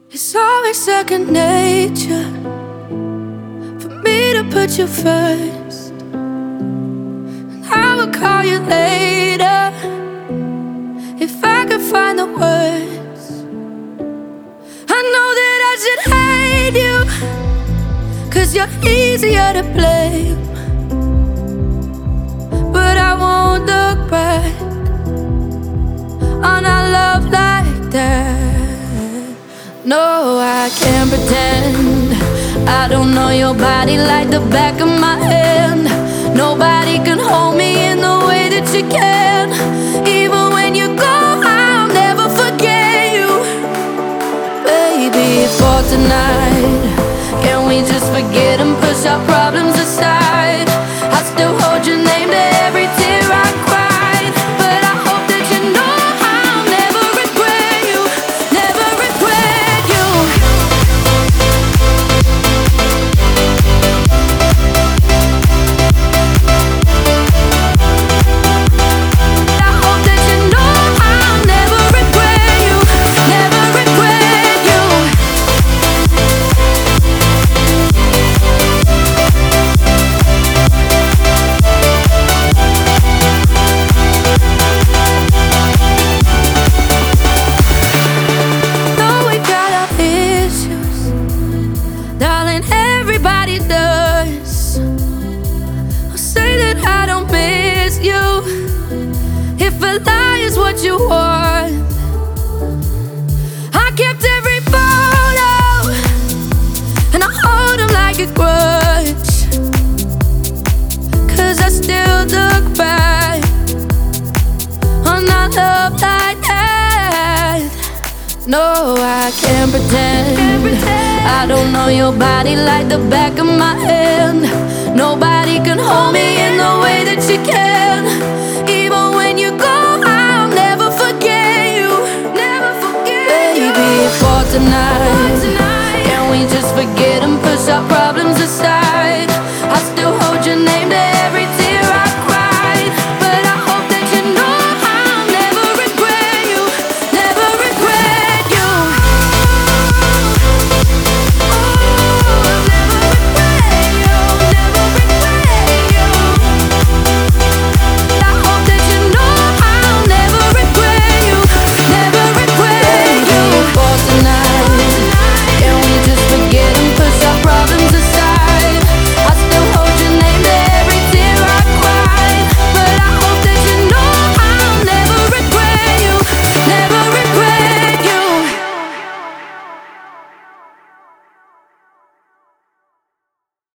It's always second nature for me to put you first. And I will call you later if I could find the words. I know that I should hate you, 'cause you're easier to blame. But I won't look back on our love like that. No, I can't pretend I don't know your body like the back of my hand. Nobody can hold me in the way that you can. Even when you go, I'll never forget you. Baby, for tonight, can we just forget and push our problems aside? I still hold your name to every tear I cried. But I hope that you know I'll never regret you, never regret you. I hope that you know I'll never regret you, never regret you. Though we got our issues, darling, everybody does. I'll say that I don't miss you if a lie is what you want. I kept every photo and I hold them like a grudge, 'cause I still look back on our love like that. No, I can't pretend I don't know your body like the back of my hand. Nobody can hold me in the way that you can. Even when you go, I'll never forget you, never forget you. Baby, for tonight, can we just forget and push our problems